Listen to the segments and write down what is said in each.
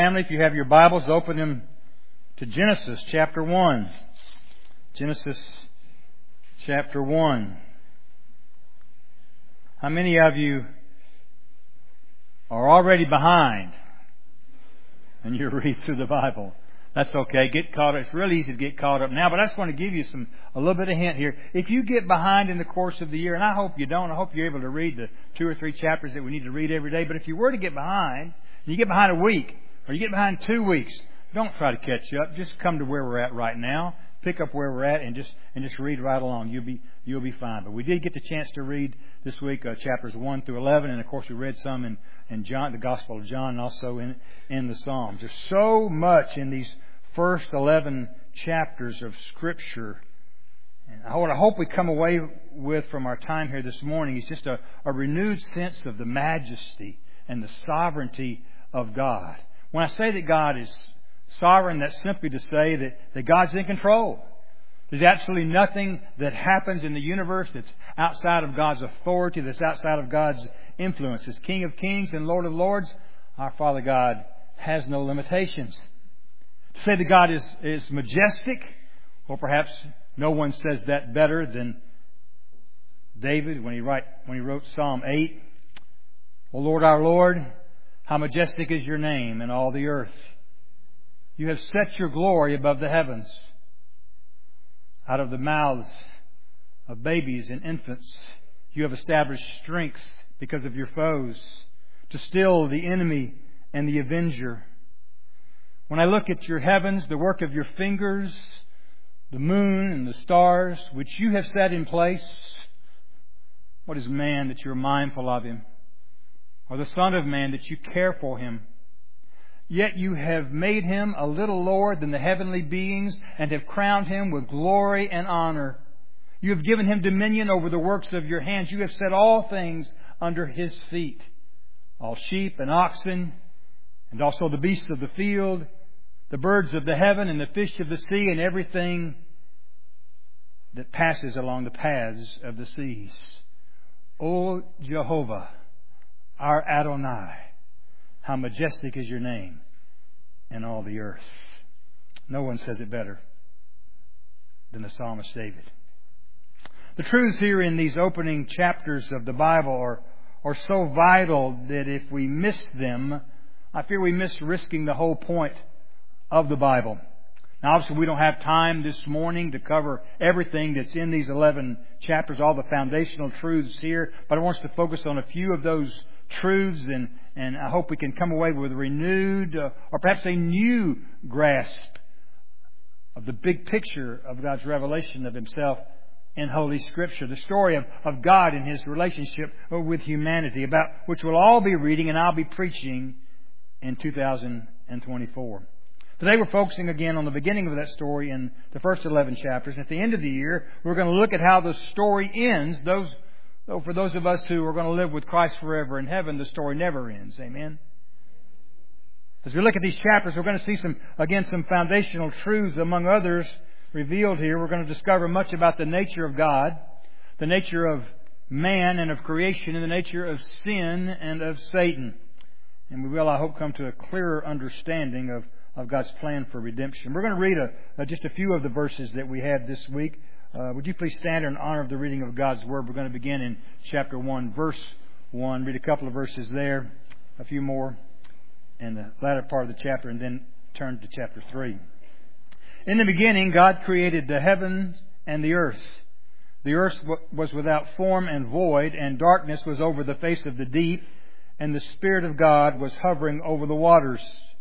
Family, if you have your Bibles, open them to Genesis chapter 1. Genesis chapter 1. How many of you are already behind when you read through the Bible? That's okay. Get caught up. It's really easy to get caught up now, but I just want to give you a little bit of hint here. If you get behind in the course of the year, and I hope you don't, I hope you're able to read the 2 or 3 chapters that we need to read every day, but if you were to get behind, you get behind a week, or you get behind 2 weeks, don't try to catch up. Just come to where we're at right now. Pick up where we're at and just read right along. You'll be fine. But we did get the chance to read this week chapters 1 through 11, and of course we read some in John, the Gospel of John, and also in the Psalms. There's so much in these first 11 chapters of Scripture. And what I hope we come away with from our time here this morning is just a renewed sense of the majesty and the sovereignty of God. When I say that God is sovereign, that's simply to say that God's in control. There's absolutely nothing that happens in the universe that's outside of God's authority, that's outside of God's influence. As King of Kings and Lord of Lords, our Father God has no limitations. To say that God is majestic, or perhaps no one says that better than David when he wrote Psalm 8. O Lord, our Lord, how majestic is your name in all the earth. You have set your glory above the heavens. Out of the mouths of babies and infants, you have established strength because of your foes, to still the enemy and the avenger. When I look at your heavens, the work of your fingers, the moon and the stars, which you have set in place, what is man that you are mindful of him? Or the Son of Man that you care for him? Yet you have made him a little lower than the heavenly beings and have crowned him with glory and honor. You have given him dominion over the works of your hands. You have set all things under his feet. All sheep and oxen, and also the beasts of the field, the birds of the heaven and the fish of the sea, and everything that passes along the paths of the seas. O Jehovah, our Adonai, how majestic is your name in all the earth. No one says it better than the psalmist David. The truths here in these opening chapters of the Bible are so vital that if we miss them, I fear we miss risking the whole point of the Bible. Now, obviously, we don't have time this morning to cover everything that's in these 11 chapters, all the foundational truths here, but I want us to focus on a few of those truths, and I hope we can come away with a renewed or perhaps a new grasp of the big picture of God's revelation of Himself in Holy Scripture. The story of God and His relationship with humanity, about which we'll all be reading and I'll be preaching in 2024. Today we're focusing again on the beginning of that story in the first 11 chapters. And at the end of the year, we're going to look at how the story ends. For those of us who are going to live with Christ forever in heaven, the story never ends. Amen? As we look at these chapters, we're going to see some foundational truths, among others, revealed here. We're going to discover much about the nature of God, the nature of man and of creation, and the nature of sin and of Satan. And we will, I hope, come to a clearer understanding of God's plan for redemption. We're going to read just a few of the verses that we had this week. Would you please stand in honor of the reading of God's Word? We're going to begin in chapter 1, verse 1. Read a couple of verses there, a few more in the latter part of the chapter, and then turn to chapter 3. In the beginning, God created the heavens and the earth. The earth was without form and void, and darkness was over the face of the deep, and the Spirit of God was hovering over the waters.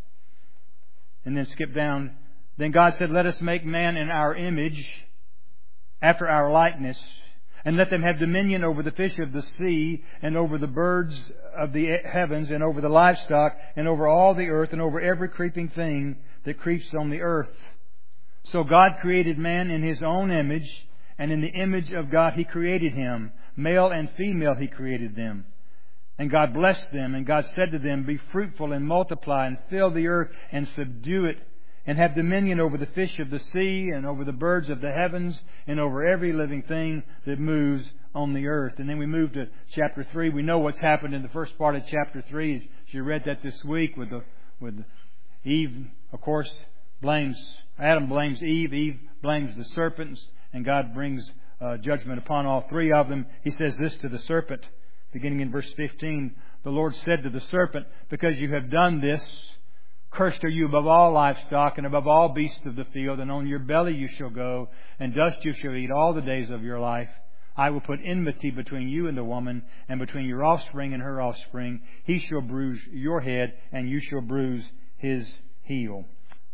And then skip down. Then God said, let us make man in our image, after our likeness, and let them have dominion over the fish of the sea, and over the birds of the heavens, and over the livestock, and over all the earth, and over every creeping thing that creeps on the earth. So God created man in His own image, and in the image of God He created him. Male and female He created them. And God blessed them, and God said to them, be fruitful and multiply, and fill the earth and subdue it, and have dominion over the fish of the sea, and over the birds of the heavens, and over every living thing that moves on the earth. And then we move to chapter 3. We know what's happened in the first part of chapter 3. As you read that this week with Eve, of course, Adam blames Eve. Eve blames the serpents, and God brings judgment upon all three of them. He says this to the serpent, beginning in verse 15. The Lord said to the serpent, because you have done this, cursed are you above all livestock and above all beasts of the field, and on your belly you shall go, and dust you shall eat all the days of your life. I will put enmity between you and the woman, and between your offspring and her offspring. He shall bruise your head, and you shall bruise his heel.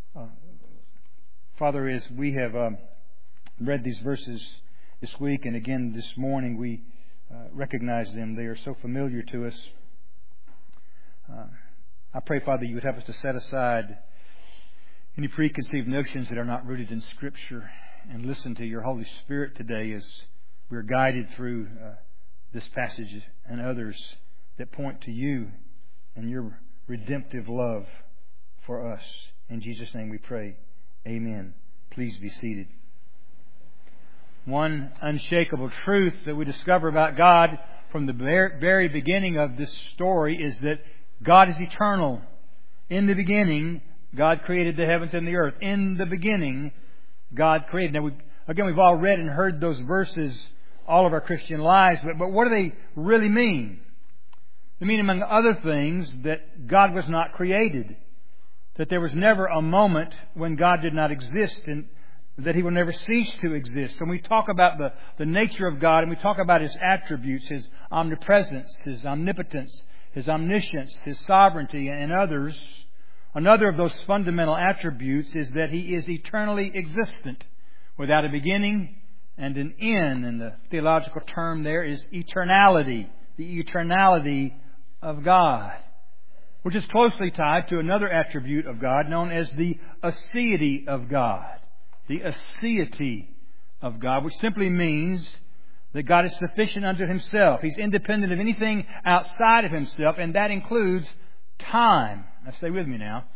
Father, as we have read these verses this week and again this morning, we recognize them. They are so familiar to us. I pray, Father, you would help us to set aside any preconceived notions that are not rooted in Scripture and listen to your Holy Spirit today as we're guided through this passage and others that point to you and your redemptive love for us. In Jesus' name we pray. Amen. Please be seated. One unshakable truth that we discover about God from the very beginning of this story is that God is eternal. In the beginning, God created the heavens and the earth. In the beginning, God created. Now, we've all read and heard those verses all of our Christian lives, but what do they really mean? They mean, among other things, that God was not created. That there was never a moment when God did not exist, and that He will never cease to exist. When we talk about the nature of God and we talk about His attributes, His omnipresence, His omnipotence, His omniscience, His sovereignty, and others, another of those fundamental attributes is that He is eternally existent, without a beginning and an end. And the theological term there is eternality, the eternality of God, which is closely tied to another attribute of God known as the aseity of God. The aseity of God, which simply means that God is sufficient unto Himself. He's independent of anything outside of Himself, and that includes time. Now stay with me now.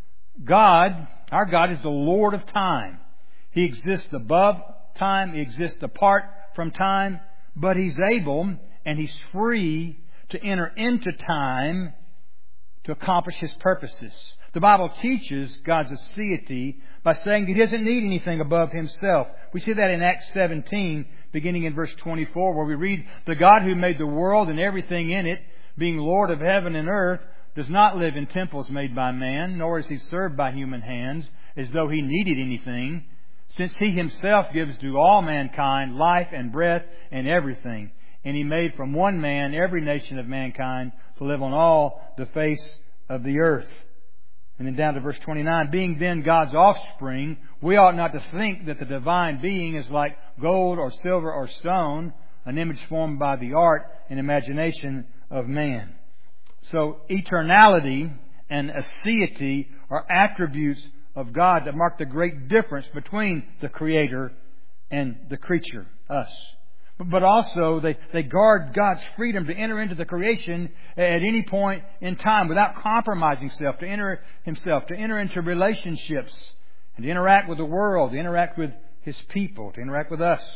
God, our God, is the Lord of time. He exists above time. He exists apart from time. But He's able and He's free to enter into time to accomplish His purposes. The Bible teaches God's aseity by saying He doesn't need anything above Himself. We see that in Acts 17, beginning in verse 24, where we read, "The God who made the world and everything in it, being Lord of heaven and earth, does not live in temples made by man, nor is He served by human hands, as though He needed anything, since He Himself gives to all mankind life and breath and everything. And He made from one man every nation of mankind to live on all the face of the earth." And then down to verse 29, "Being then God's offspring, we ought not to think that the divine being is like gold or silver or stone, an image formed by the art and imagination of man." So eternality and aseity are attributes of God that mark the great difference between the Creator and the creature, us. But also they guard God's freedom to enter into the creation at any point in time without compromising Himself, to enter into relationships and to interact with the world, to interact with His people, to interact with us.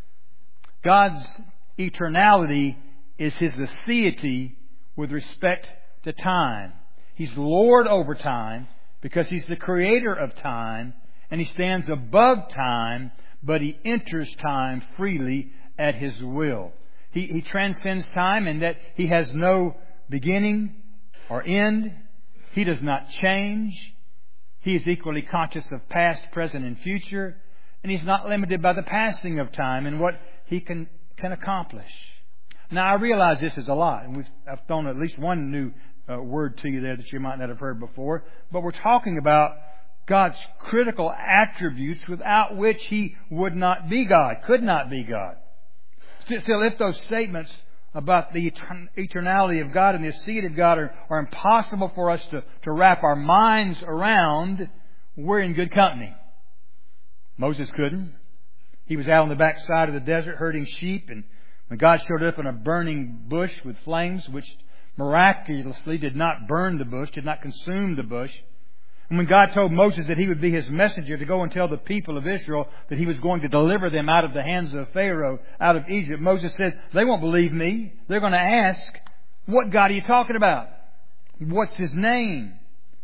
God's eternality is His aseity with respect to time. He's Lord over time because He's the Creator of time, and He stands above time, but He enters time freely at His will. He transcends time in that He has no beginning or end. He does not change. He is equally conscious of past, present, and future. And He's not limited by the passing of time and what He can accomplish. Now, I realize this is a lot, and I've thrown at least one new word to you there that you might not have heard before. But we're talking about God's critical attributes without which He would not be God, could not be God. Still, if those statements about the eternality of God and the aseity of God are impossible for us to wrap our minds around, we're in good company. Moses couldn't. He was out on the backside of the desert herding sheep, and when God showed up in a burning bush with flames, which miraculously did not burn the bush, did not consume the bush, and when God told Moses that He would be His messenger to go and tell the people of Israel that He was going to deliver them out of the hands of Pharaoh, out of Egypt, Moses said, "They won't believe me. They're going to ask, what God are you talking about? What's His name?"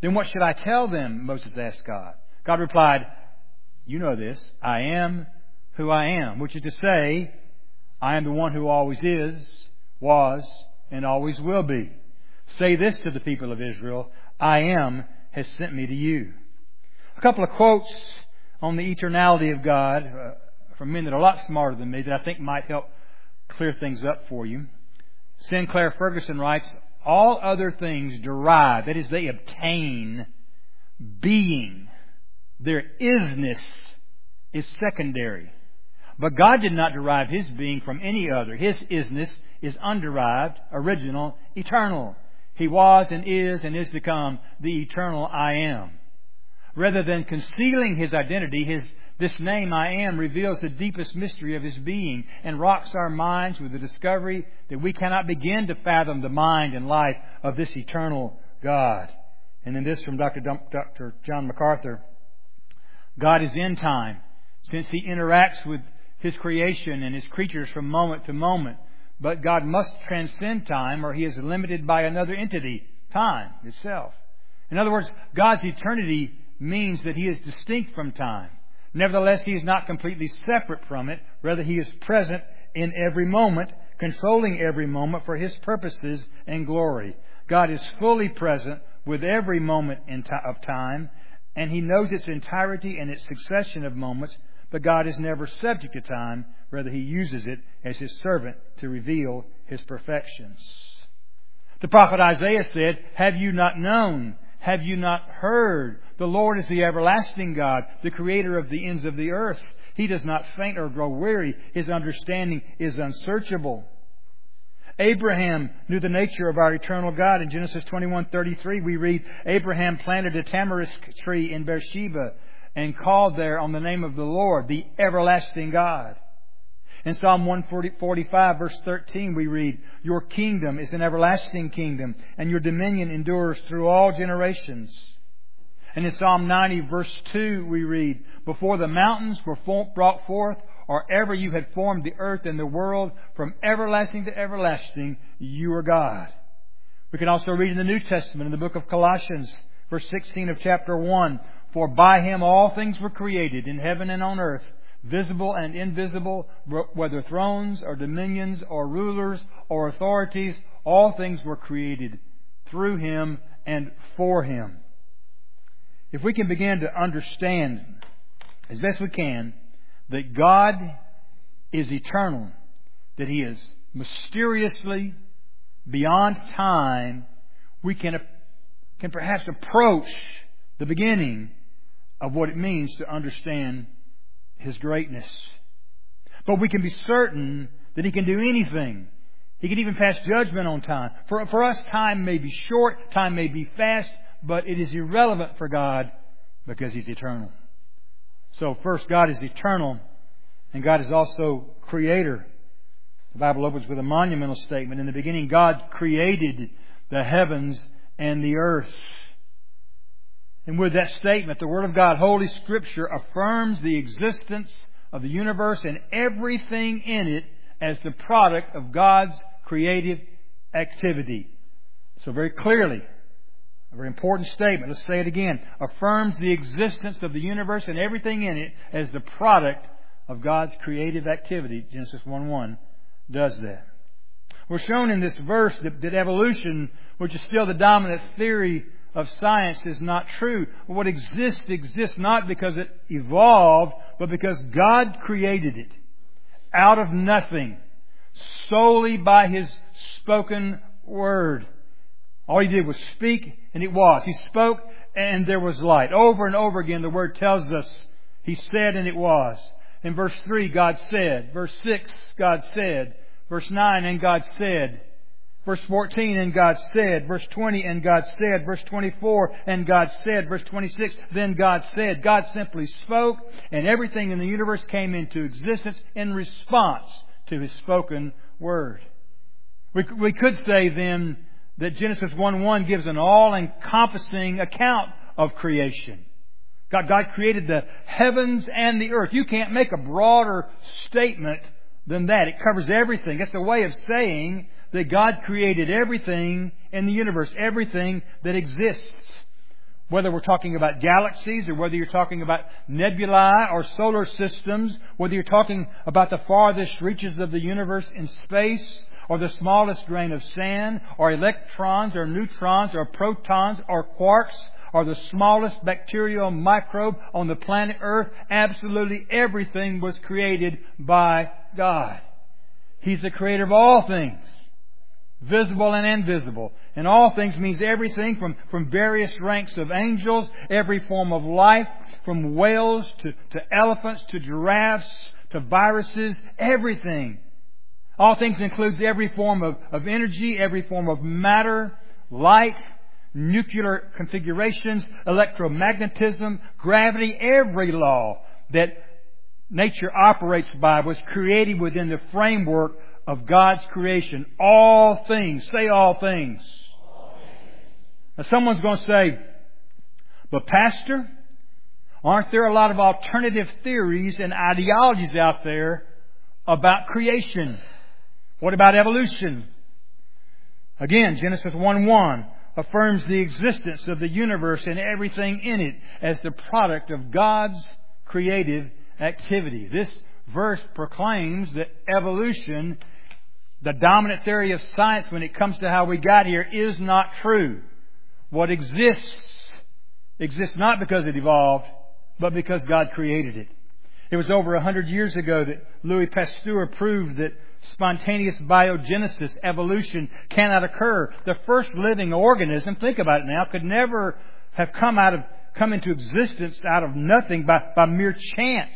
Then what should I tell them? Moses asked God. God replied, you know this. I am who I am, which is to say, I am the one who always is, was, and always will be. Say this to the people of Israel, I am has sent me to you. A couple of quotes on the eternality of God from men that are a lot smarter than me that I think might help clear things up for you. Sinclair Ferguson writes, all other things derive, that is, they obtain being. Their isness is secondary. But God did not derive His being from any other. His isness is underived, original, eternal. He was and is to come the eternal I am. Rather than concealing His identity, this name I am reveals the deepest mystery of His being and rocks our minds with the discovery that we cannot begin to fathom the mind and life of this eternal God. And then this from Dr. John MacArthur. God is in time, since He interacts with His creation and His creatures from moment to moment. But God must transcend time, or He is limited by another entity, time itself. In other words, God's eternity means that He is distinct from time. Nevertheless, He is not completely separate from it. Rather, He is present in every moment, controlling every moment for His purposes and glory. God is fully present with every moment of time, and He knows its entirety and its succession of moments, but God is never subject to time. Rather, He uses it as His servant to reveal His perfections. The prophet Isaiah said, have you not known? Have you not heard? The Lord is the everlasting God, the creator of the ends of the earth. He does not faint or grow weary. His understanding is unsearchable. Abraham knew the nature of our eternal God. In Genesis 21:33, we read, Abraham planted a tamarisk tree in Beersheba and called there on the name of the Lord, the everlasting God. In Psalm 145, verse 13, we read, your kingdom is an everlasting kingdom, and your dominion endures through all generations. And in Psalm 90, verse 2, we read, before the mountains were brought forth, or ever you had formed the earth and the world, from everlasting to everlasting, you are God. We can also read in the New Testament, in the book of Colossians, verse 16 of chapter 1, for by Him all things were created, in heaven and on earth, visible and invisible, whether thrones or dominions or rulers or authorities, all things were created through Him and for Him. If we can begin to understand, as best we can, that God is eternal, that He is mysteriously beyond time, we can perhaps approach the beginning of what it means to understand His greatness. But we can be certain that He can do anything. He can even pass judgment on time. For us, time may be short, time may be fast, but it is irrelevant for God because He's eternal. So first, God is eternal, and God is also Creator. The Bible opens with a monumental statement. In the beginning, God created the heavens and the earth. And with that statement, the Word of God, Holy Scripture, affirms the existence of the universe and everything in it as the product of God's creative activity. So very clearly, a very important statement. Let's say it again. Affirms the existence of the universe and everything in it as the product of God's creative activity. Genesis 1:1 does that. We're shown in this verse that evolution, which is still the dominant theory of science, is not true. What exists not because it evolved, but because God created it out of nothing, solely by His spoken word. All He did was speak, and it was. He spoke, and there was light. Over and over again, the Word tells us He said, and it was. In verse 3, God said. Verse 6, God said. Verse 9, and God said. Verse 14, and God said. Verse 20, and God said. Verse 24, and God said. Verse 26, then God said. God simply spoke, and everything in the universe came into existence in response to His spoken word. We could say then that Genesis 1:1 gives an all-encompassing account of creation. God created the heavens and the earth. You can't make a broader statement than that. It covers everything. It's a way of saying that God created everything in the universe, everything that exists. Whether we're talking about galaxies or whether you're talking about nebulae or solar systems, whether you're talking about the farthest reaches of the universe in space or the smallest grain of sand or electrons or neutrons or protons or quarks or the smallest bacterial microbe on the planet Earth, absolutely everything was created by God. He's the creator of all things, visible and invisible. And all things means everything from various ranks of angels, every form of life, from whales to elephants to giraffes to viruses, everything. All things includes every form of energy, every form of matter, light, nuclear configurations, electromagnetism, gravity, every law that nature operates by was created within the framework of God's creation. All things. Say all things. Now someone's going to say, but Pastor, aren't there a lot of alternative theories and ideologies out there about creation? What about evolution? Again, Genesis 1:1 affirms the existence of the universe and everything in it as the product of God's creative activity. This verse proclaims that evolution, the dominant theory of science when it comes to how we got here, is not true. What exists not because it evolved, but because God created it. It was over 100 years ago that Louis Pasteur proved that spontaneous biogenesis, evolution, cannot occur. The first living organism, think about it now, could never have come into existence out of nothing by mere chance.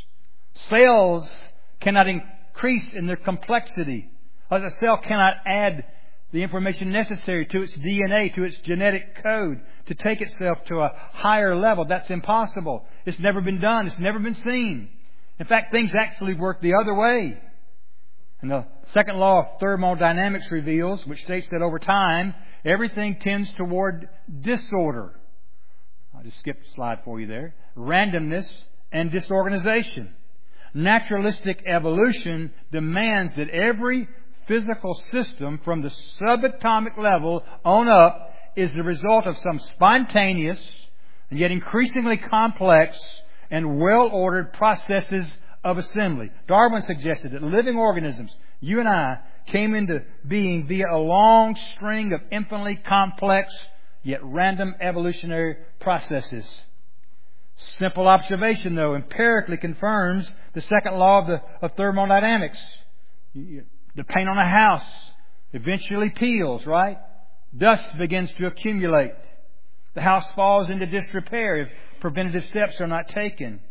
Cells cannot increase in their complexity. As a cell cannot add the information necessary to its DNA, to its genetic code, to take itself to a higher level. That's impossible. It's never been done. It's never been seen. In fact, things actually work the other way. And the second law of thermodynamics reveals, which states that over time, everything tends toward disorder. I'll just skip the slide for you there. Randomness and disorganization. Naturalistic evolution demands that every physical system from the subatomic level on up is the result of some spontaneous and yet increasingly complex and well-ordered processes of assembly. Darwin suggested that living organisms, you and I, came into being via a long string of infinitely complex yet random evolutionary processes. Simple observation, though, empirically confirms the second law of thermodynamics. The paint on a house eventually peels, right? Dust begins to accumulate. The house falls into disrepair if preventative steps are not taken.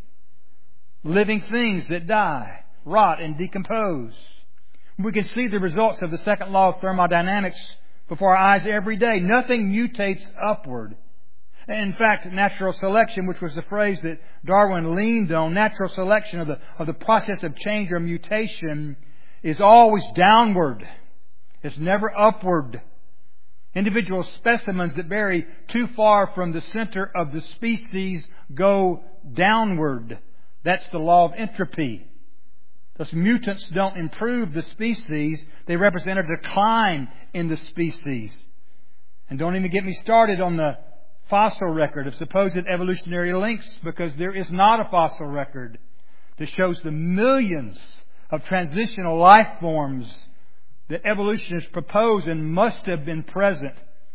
Living things that die, rot, and decompose. We can see the results of the second law of thermodynamics before our eyes every day. Nothing mutates upward. In fact, natural selection, which was the phrase that Darwin leaned on, natural selection of the process of change or mutation, is always downward. It's never upward. Individual specimens that vary too far from the center of the species go downward. That's the law of entropy. Those mutants don't improve the species. They represent a decline in the species. And don't even get me started on the fossil record of supposed evolutionary links, because there is not a fossil record that shows the millions of transitional life forms that evolutionists propose and must have been present.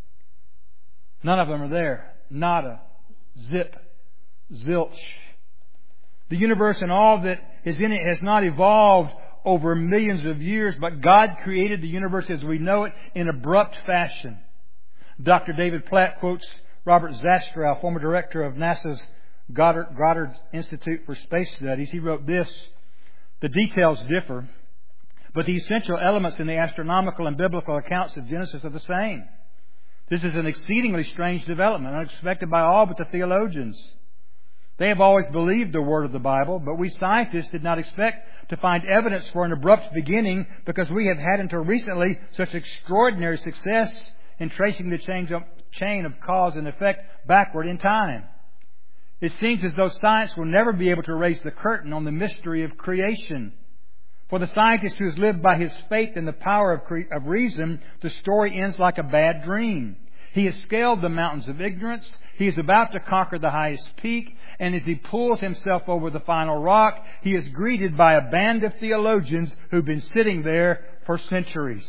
None of them are there. Nada. Zip. Zilch. The universe and all that is in it has not evolved over millions of years, but God created the universe as we know it in abrupt fashion. Dr. David Platt quotes Robert Zastrow, former director of NASA's Goddard Institute for Space Studies. He wrote this: "The details differ, but the essential elements in the astronomical and biblical accounts of Genesis are the same. This is an exceedingly strange development, unexpected by all but the theologians. They have always believed the word of the Bible, but we scientists did not expect to find evidence for an abrupt beginning, because we have had until recently such extraordinary success in tracing the chain of cause and effect backward in time. It seems as though science will never be able to raise the curtain on the mystery of creation. For the scientist who has lived by his faith in the power of reason, the story ends like a bad dream. He has scaled the mountains of ignorance. He is about to conquer the highest peak. And as he pulls himself over the final rock, he is greeted by a band of theologians who've been sitting there for centuries.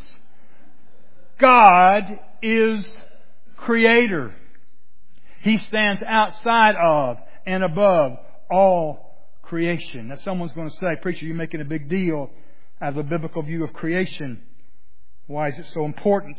God is Creator. He stands outside of and above all creation. Now someone's going to say, "Preacher, you're making a big deal out of a biblical view of creation. Why is it so important?"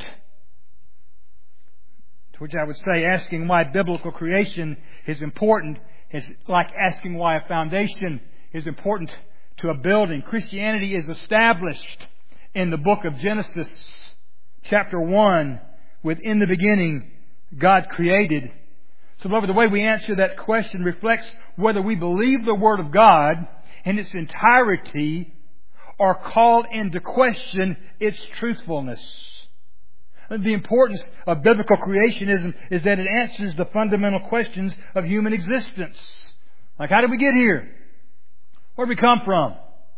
To which I would say, asking why biblical creation is important is like asking why a foundation is important to a building. Christianity is established in the book of Genesis, chapter 1, with "In the beginning, God created." So, beloved, the way we answer that question reflects whether we believe the Word of God in its entirety or call into question its truthfulness. The importance of biblical creationism is that it answers the fundamental questions of human existence. Like, how did we get here? Where did we come from?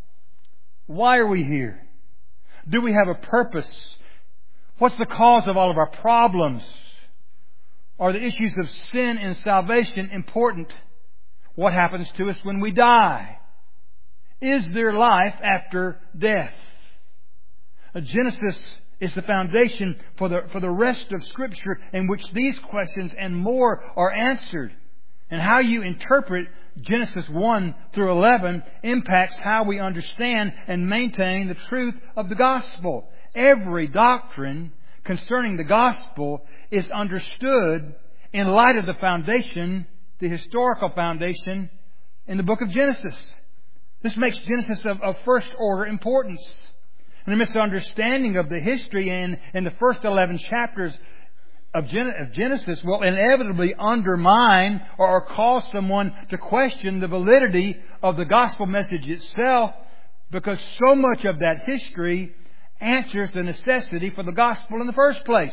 Why are we here? Do we have a purpose? What's the cause of all of our problems? Are the issues of sin and salvation important? What happens to us when we die? Is there life after death? Genesis is the foundation for the rest of Scripture, in which these questions and more are answered. And how you interpret Genesis 1 through 11 impacts how we understand and maintain the truth of the gospel. Every doctrine concerning the gospel is understood in light of the foundation, the historical foundation, in the book of Genesis. This makes Genesis of first order importance. And a misunderstanding of the history in the first 11 chapters of Genesis will inevitably undermine or cause someone to question the validity of the gospel message itself, because so much of that history answers the necessity for the gospel in the first place.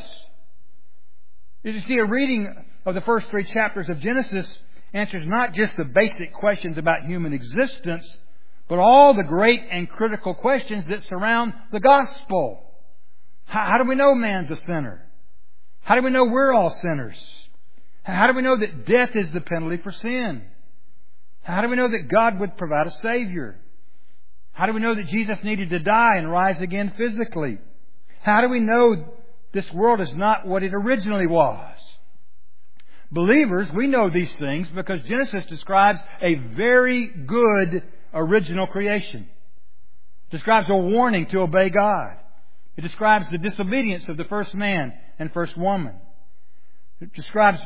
You see, a reading of the first 3 chapters of Genesis answers not just the basic questions about human existence, but all the great and critical questions that surround the gospel. How do we know man's a sinner? How do we know we're all sinners? How do we know that death is the penalty for sin? How do we know that God would provide a Savior? How do we know that Jesus needed to die and rise again physically? How do we know this world is not what it originally was? Believers, we know these things because Genesis describes a very good original creation. It describes a warning to obey God. It describes the disobedience of the first man and first woman. It describes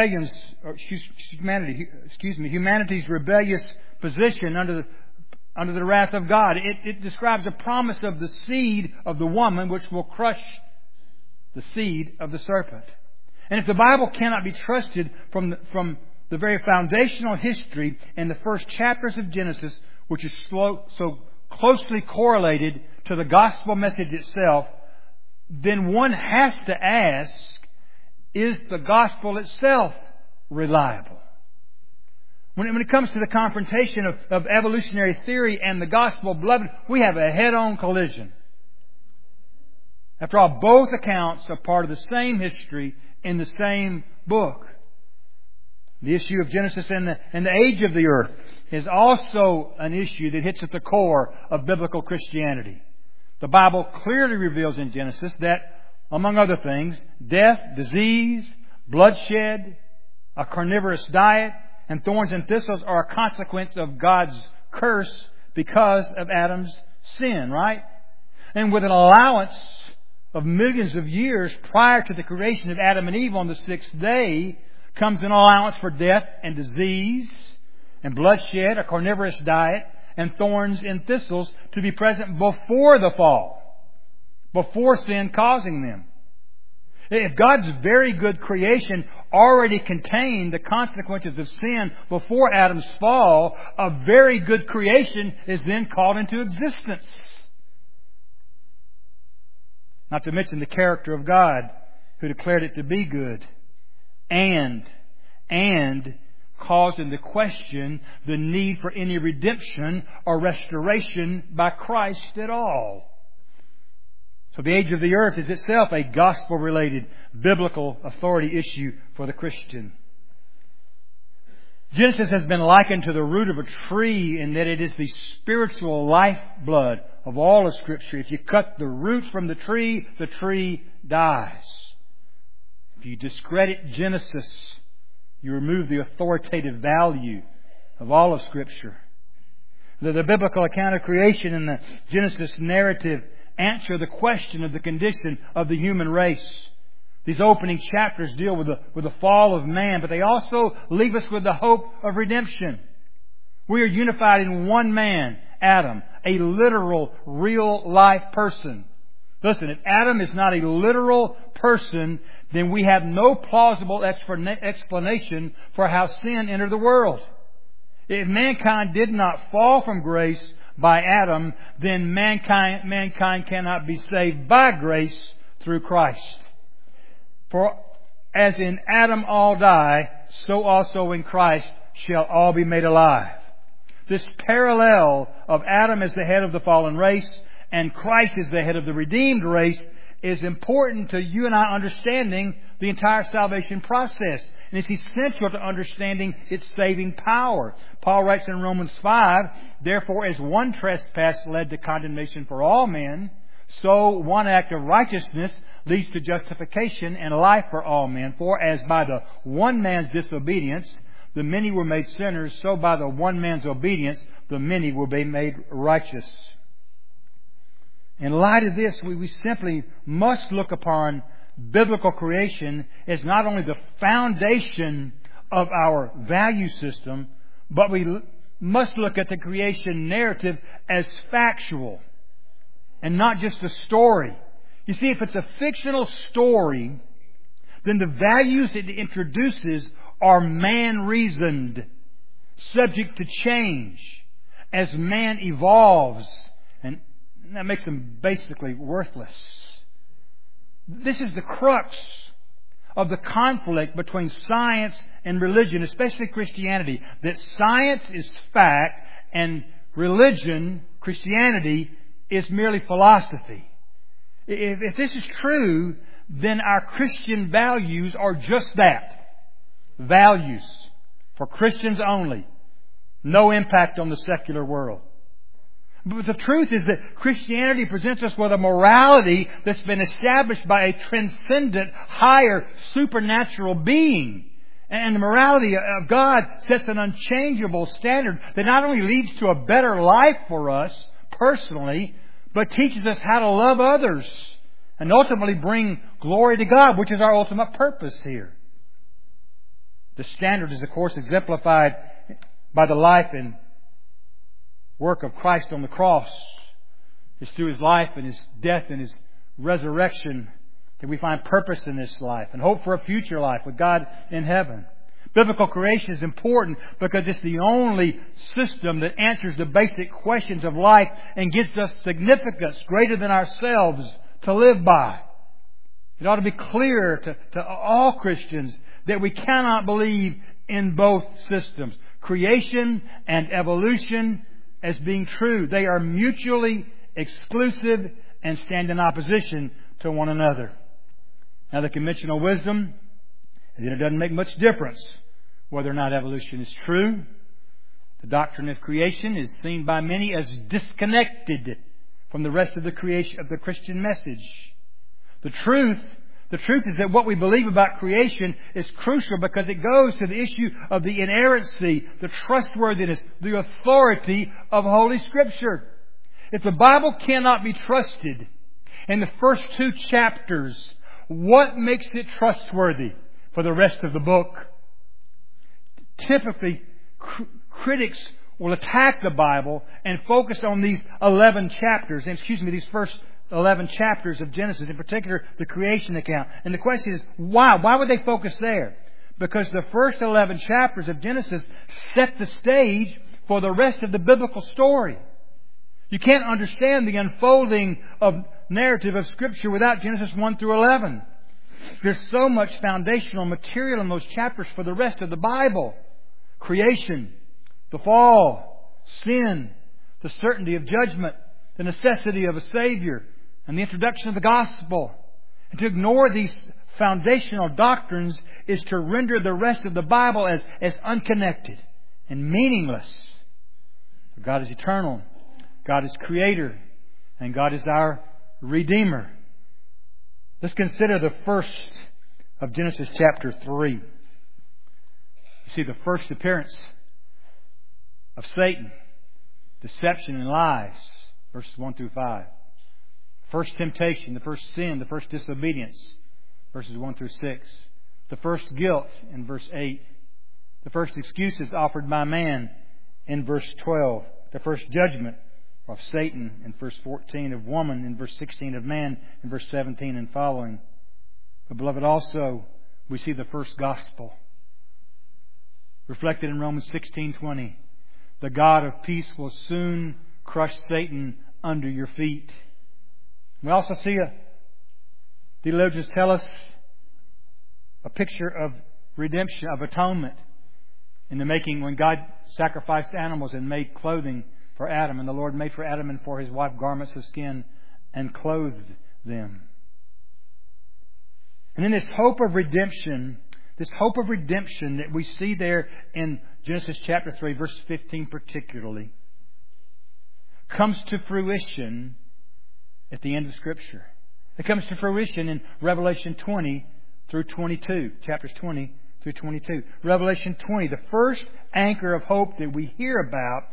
humanity's rebellious position under the wrath of God. It describes a promise of the seed of the woman which will crush the seed of the serpent. And if the Bible cannot be trusted from the very foundational history in the first chapters of Genesis, which is so closely correlated to the gospel message itself, then one has to ask, is the gospel itself reliable? When it comes to the confrontation of evolutionary theory and the gospel, beloved, we have a head-on collision. After all, both accounts are part of the same history in the same book. The issue of Genesis and the age of the earth is also an issue that hits at the core of biblical Christianity. The Bible clearly reveals in Genesis that, among other things, death, disease, bloodshed, a carnivorous diet, and thorns and thistles are a consequence of God's curse because of Adam's sin, right? And with an allowance of millions of years prior to the creation of Adam and Eve on the 6th day comes an allowance for death and disease and bloodshed, a carnivorous diet, and thorns and thistles to be present before the fall, before sin causing them. If God's very good creation already contained the consequences of sin before Adam's fall, a very good creation is then called into existence. Not to mention the character of God, who declared it to be good, and calls into question the need for any redemption or restoration by Christ at all. So the age of the earth is itself a gospel-related, biblical authority issue for the Christian. Genesis has been likened to the root of a tree in that it is the spiritual lifeblood of all of Scripture. If you cut the root from the tree dies. If you discredit Genesis, you remove the authoritative value of all of Scripture. The biblical account of creation and the Genesis narrative answer the question of the condition of the human race. These opening chapters deal with the fall of man, but they also leave us with the hope of redemption. We are unified in one man, Adam, a literal, real-life person. Listen, if Adam is not a literal person, then we have no plausible explanation for how sin entered the world. If mankind did not fall from grace by Adam, then mankind cannot be saved by grace through Christ. For as in Adam all die, so also in Christ shall all be made alive. This parallel of Adam as the head of the fallen race and Christ as the head of the redeemed race is important to you and I understanding the entire salvation process. And it's essential to understanding its saving power. Paul writes in Romans 5, "Therefore, as one trespass led to condemnation for all men, so one act of righteousness leads to justification and life for all men. For as by the one man's disobedience the many were made sinners, so by the one man's obedience the many will be made righteous." In light of this, we simply must look upon biblical creation as not only the foundation of our value system, but we must look at the creation narrative as factual and not just a story. You see, if it's a fictional story, then the values it introduces are man-reasoned, subject to change as man evolves, and that makes them basically worthless. This is the crux of the conflict between science and religion, especially Christianity, that science is fact and religion, Christianity, is merely philosophy. If this is true, then our Christian values are just that. Values for Christians only. No impact on the secular world. But the truth is that Christianity presents us with a morality that's been established by a transcendent, higher, supernatural being. And the morality of God sets an unchangeable standard that not only leads to a better life for us personally, but teaches us how to love others and ultimately bring glory to God, which is our ultimate purpose here. The standard is, of course, exemplified by the life and work of Christ on the cross. It's through His life and His death and His resurrection that we find purpose in this life and hope for a future life with God in heaven. Biblical creation is important because it's the only system that answers the basic questions of life and gives us significance greater than ourselves to live by. It ought to be clear to all Christians that we cannot believe in both systems, creation and evolution, as being true. They are mutually exclusive and stand in opposition to one another. Now, the conventional wisdom is that it doesn't make much difference whether or not evolution is true. The doctrine of creation is seen by many as disconnected from the rest of the creation of the Christian message. The truth is that what we believe about creation is crucial because it goes to the issue of the inerrancy, the trustworthiness, the authority of Holy Scripture. If the Bible cannot be trusted in the first 2 chapters, what makes it trustworthy for the rest of the book? Typically, critics will attack the Bible and focus on these 11 chapters, these first 11 chapters of Genesis, in particular the creation account. And the question is, why? Why would they focus there? Because the first 11 chapters of Genesis set the stage for the rest of the biblical story. You can't understand the unfolding of narrative of Scripture without Genesis 1 through 11. There's so much foundational material in those chapters for the rest of the Bible. Creation, the fall, sin, the certainty of judgment, the necessity of a Savior, and the introduction of the gospel. And to ignore these foundational doctrines is to render the rest of the Bible as unconnected and meaningless. God is eternal. God is Creator. And God is our Redeemer. Let's consider the first of Genesis chapter 3. You see the first appearance of Satan, deception and lies, verses 1 through 5. First temptation, the first sin, the first disobedience, verses 1 through 6. The first guilt in verse 8. The first excuses offered by man in verse 12. The first judgment of Satan in verse 14, of woman in verse 16, of man in verse 17 and following. But beloved, also we see the first gospel reflected in Romans 16:20. The God of peace will soon crush Satan under your feet. We also see theologians tell us a picture of redemption, of atonement, in the making when God sacrificed animals and made clothing for Adam. And the Lord made for Adam and for his wife garments of skin and clothed them. And then this hope of redemption that we see there in Genesis chapter 3, verse 15 particularly, comes to fruition at the end of Scripture. It comes to fruition in Revelation 20 through 22, chapters 20 through 22. Revelation 20, the first anchor of hope that we hear about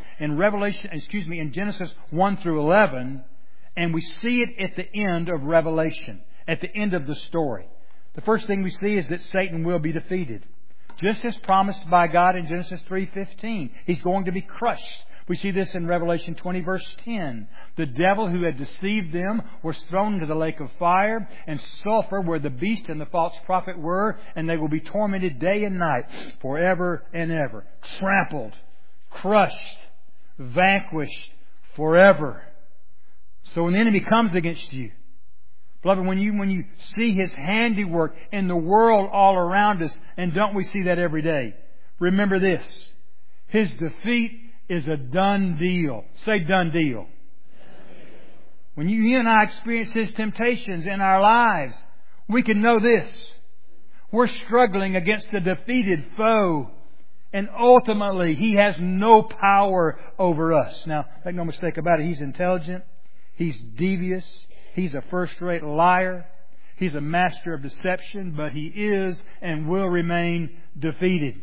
in Genesis 1 through 11, and we see it at the end of Revelation, at the end of the story. The first thing we see is that Satan will be defeated, just as promised by God in Genesis 3:15. He's going to be crushed. We see this in Revelation 20, verse 10. The devil who had deceived them was thrown into the lake of fire and sulfur where the beast and the false prophet were, and they will be tormented day and night forever and ever. Trampled, crushed, vanquished forever. So when the enemy comes against you, beloved, when you see his handiwork in the world all around us, and don't we see that every day? Remember this. His defeat is a done deal. Say done deal. When you and I experience his temptations in our lives, we can know this. We're struggling against a defeated foe, and ultimately he has no power over us. Now, make no mistake about it, he's intelligent, he's devious, he's a first-rate liar, he's a master of deception, but he is and will remain defeated.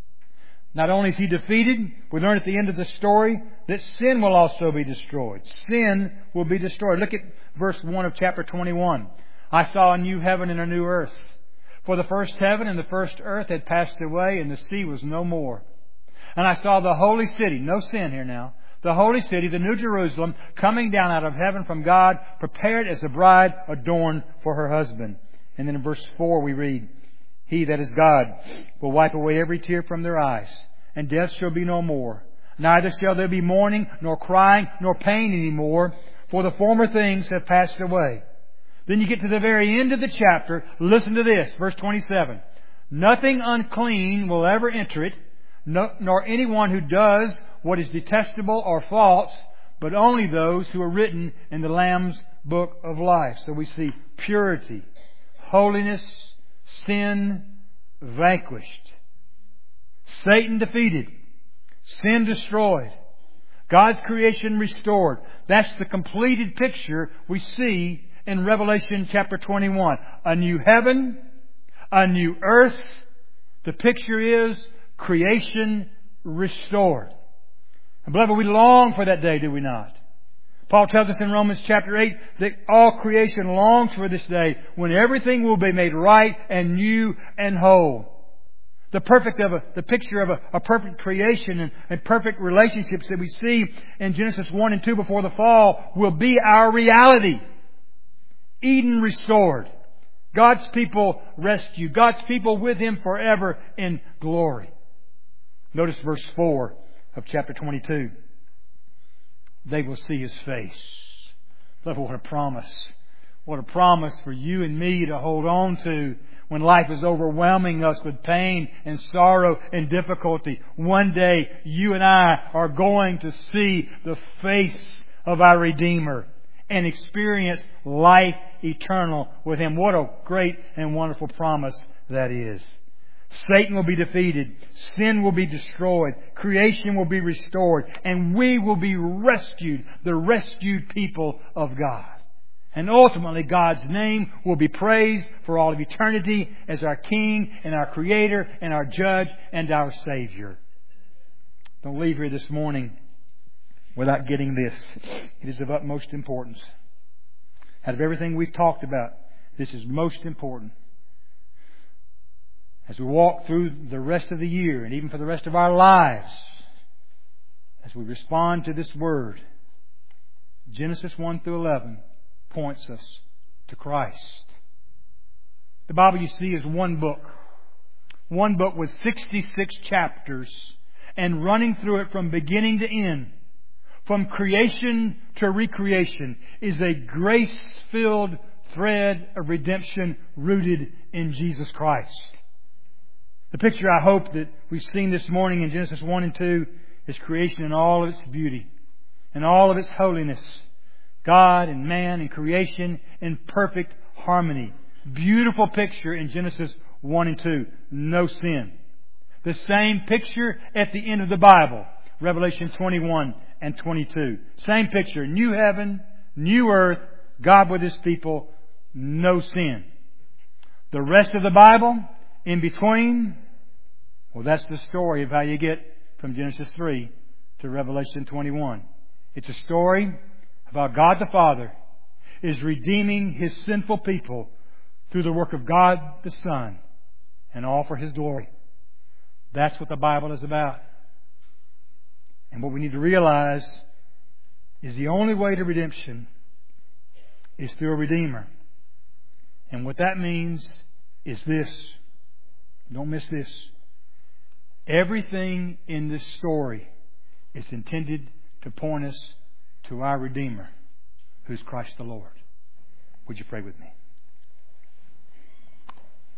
Not only is he defeated, we learn at the end of the story that sin will also be destroyed. Sin will be destroyed. Look at verse 1 of chapter 21. I saw a new heaven and a new earth. For the first heaven and the first earth had passed away, and the sea was no more. And I saw the holy city, no sin here now, the holy city, the New Jerusalem, coming down out of heaven from God, prepared as a bride adorned for her husband. And then in verse 4 we read, He, that is God, will wipe away every tear from their eyes, and death shall be no more. Neither shall there be mourning, nor crying, nor pain any more, for the former things have passed away. Then you get to the very end of the chapter. Listen to this, verse 27. Nothing unclean will ever enter it, nor anyone who does what is detestable or false, but only those who are written in the Lamb's book of life. So we see purity, holiness, sin vanquished, Satan defeated, sin destroyed, God's creation restored. That's the completed picture we see in Revelation chapter 21. A new heaven, a new earth. The picture is creation restored. And beloved, we long for that day, do we not? Paul tells us in Romans chapter 8 that all creation longs for this day when everything will be made right and new and whole. The picture of a perfect creation and perfect relationships that we see in Genesis 1 and 2 before the fall will be our reality. Eden restored. God's people rescued. God's people with Him forever in glory. Notice verse 4 of chapter 22. They will see His face. Beloved, what a promise. What a promise for you and me to hold on to when life is overwhelming us with pain and sorrow and difficulty. One day, you and I are going to see the face of our Redeemer. and experience life eternal with Him. What a great and wonderful promise that is. Satan will be defeated. Sin will be destroyed. Creation will be restored. And we will be rescued, the rescued people of God. And ultimately, God's name will be praised for all of eternity as our King and our Creator and our Judge and our Savior. Don't leave here this morning without getting this. It is of utmost importance. Out of everything we've talked about, this is most important. As we walk through the rest of the year and even for the rest of our lives, as we respond to this Word, Genesis 1 through 11 points us to Christ. The Bible, you see, is one book. One book with 66 chapters and running through it from beginning to end, from creation to recreation, is a grace-filled thread of redemption rooted in Jesus Christ. The picture I hope that we've seen this morning in Genesis 1 and 2 is creation in all of its beauty and all of its holiness. God and man and creation in perfect harmony. Beautiful picture in Genesis 1 and 2. No sin. The same picture at the end of the Bible. Revelation 21 and 22. Same picture. New heaven, new earth, God with His people, no sin. The rest of the Bible, in between, well, that's the story of how you get from Genesis 3 to Revelation 21. It's a story of how God the Father is redeeming His sinful people through the work of God the Son, and all for His glory. That's what the Bible is about. And what we need to realize is the only way to redemption is through a Redeemer. And what that means is this. Don't miss this. Everything in this story is intended to point us to our Redeemer, who's Christ the Lord. Would you pray with me?